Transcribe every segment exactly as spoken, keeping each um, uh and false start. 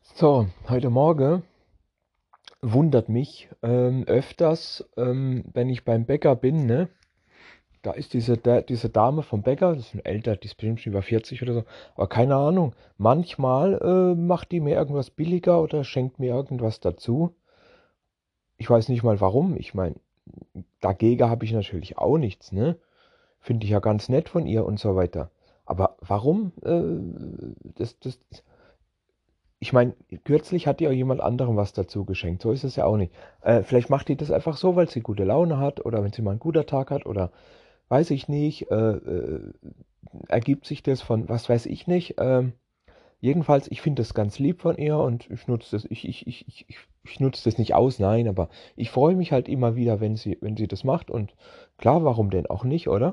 So, heute Morgen wundert mich ähm, öfters, ähm, wenn ich beim Bäcker bin, ne? Da ist diese, da, diese Dame vom Bäcker, das ist ein älter, die ist bestimmt schon über vierzig oder so, aber keine Ahnung. Manchmal äh, macht die mir irgendwas billiger oder schenkt mir irgendwas dazu. Ich weiß nicht mal warum. Ich meine, dagegen habe ich natürlich auch nichts, ne? Finde ich ja ganz nett von ihr und so weiter. Aber warum? Äh, das, das, Ich meine, kürzlich hat ihr auch jemand anderem was dazu geschenkt. So ist es ja auch nicht. Äh, vielleicht macht die das einfach so, weil sie gute Laune hat oder wenn sie mal einen guten Tag hat oder weiß ich nicht. Äh, äh, ergibt sich das von was weiß ich nicht. Ähm, jedenfalls, ich finde das ganz lieb von ihr und ich nutze das, ich, ich, ich, ich, ich, ich nutze das nicht aus, nein, aber ich freue mich halt immer wieder, wenn sie, wenn sie das macht und klar, warum denn auch nicht, oder?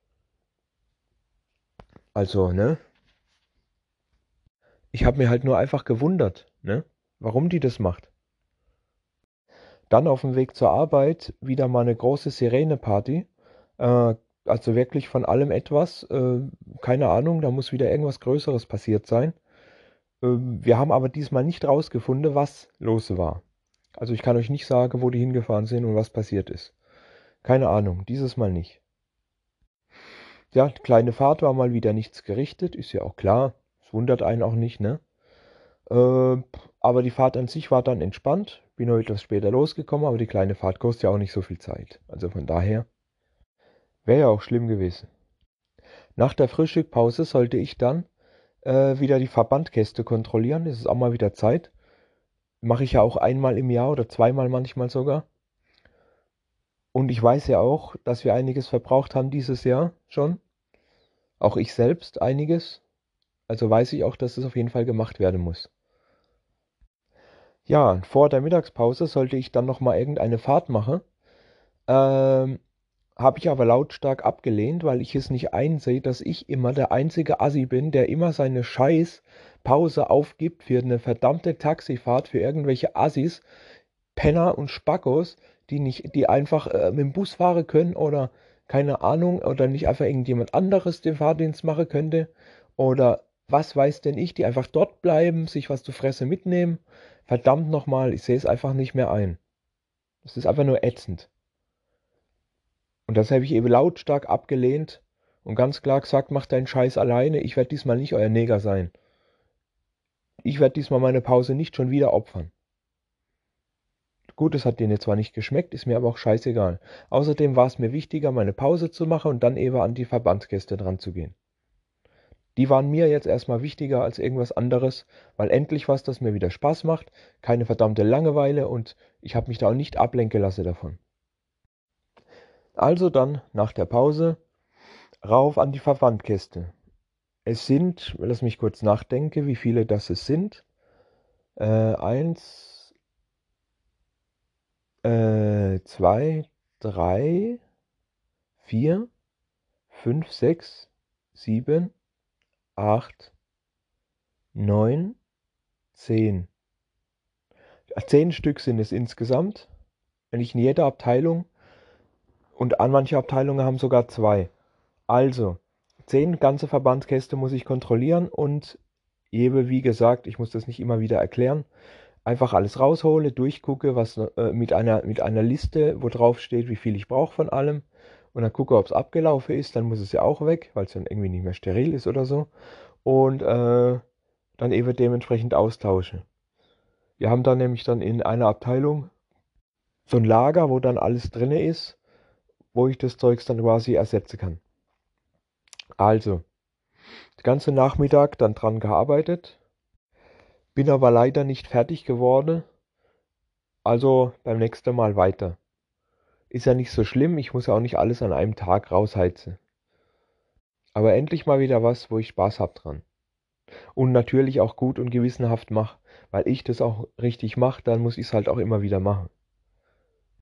Also, ne? Ich habe mir halt nur einfach gewundert, ne? Warum die das macht. Dann auf dem Weg zur Arbeit wieder mal eine große Sirene-Party. Äh, also wirklich von allem etwas. Äh, keine Ahnung, da muss wieder irgendwas Größeres passiert sein. Ähm, wir haben aber diesmal nicht rausgefunden, was los war. Also ich kann euch nicht sagen, wo die hingefahren sind und was passiert ist. Keine Ahnung, dieses Mal nicht. Ja, kleine Fahrt war mal wieder nichts gerichtet, ist ja auch klar. Es wundert einen auch nicht, ne? Äh, aber die Fahrt an sich war dann entspannt. Bin heute etwas später losgekommen, aber die kleine Fahrt kostet ja auch nicht so viel Zeit. Also von daher wäre ja auch schlimm gewesen. Nach der Frühstückpause sollte ich dann äh, wieder die Verbandkäste kontrollieren. Es ist auch mal wieder Zeit. Mache ich ja auch einmal im Jahr oder zweimal manchmal sogar. Und ich weiß ja auch, dass wir einiges verbraucht haben dieses Jahr schon. Auch ich selbst einiges. Also weiß ich auch, dass es auf jeden Fall gemacht werden muss. Ja, vor der Mittagspause sollte ich dann noch mal irgendeine Fahrt machen. Ähm, Habe ich aber lautstark abgelehnt, weil ich es nicht einsehe, dass ich immer der einzige Assi bin, der immer seine scheiß Pause aufgibt für eine verdammte Taxifahrt für irgendwelche Assis, Penner und Spackos, die nicht, die einfach äh, mit dem Bus fahren können oder keine Ahnung oder nicht einfach irgendjemand anderes den Fahrdienst machen könnte oder was weiß denn ich, die einfach dort bleiben, sich was zu fressen mitnehmen. Verdammt nochmal, ich sehe es einfach nicht mehr ein. Es ist einfach nur ätzend. Und das habe ich eben lautstark abgelehnt und ganz klar gesagt, mach deinen Scheiß alleine, ich werde diesmal nicht euer Neger sein. Ich werde diesmal meine Pause nicht schon wieder opfern. Gut, es hat denen zwar nicht geschmeckt, ist mir aber auch scheißegal. Außerdem war es mir wichtiger, meine Pause zu machen und dann eben an die Verbandsgäste dran zu gehen. Die waren mir jetzt erstmal wichtiger als irgendwas anderes, weil endlich was, das mir wieder Spaß macht, keine verdammte Langeweile und ich habe mich da auch nicht ablenken lassen davon. Also dann, nach der Pause, rauf an die Verbandkäste. Es sind, lass mich kurz nachdenken, wie viele das es sind. Äh, eins, äh, zwei, drei, vier, fünf, sechs, sieben, acht, neun, zehn. Zehn Stück sind es insgesamt. Nicht in jeder Abteilung. Und an manche Abteilungen haben sogar zwei. Also, zehn ganze Verbandskäste muss ich kontrollieren und eben, wie gesagt, ich muss das nicht immer wieder erklären, einfach alles raushole, durchgucke, was äh, mit einer, mit einer Liste, wo drauf steht, wie viel ich brauche von allem. Und dann gucke, ob es abgelaufen ist, dann muss es ja auch weg, weil es dann irgendwie nicht mehr steril ist oder so. Und äh, dann eben dementsprechend austausche. Wir haben dann nämlich dann in einer Abteilung so ein Lager, wo dann alles drin ist, wo ich das Zeugs dann quasi ersetzen kann. Also, den ganzen Nachmittag dann dran gearbeitet, bin aber leider nicht fertig geworden, also beim nächsten Mal weiter. Ist ja nicht so schlimm, ich muss ja auch nicht alles an einem Tag rausheizen. Aber endlich mal wieder was, wo ich Spaß hab dran. Und natürlich auch gut und gewissenhaft mache, weil ich das auch richtig mache, dann muss ich es halt auch immer wieder machen.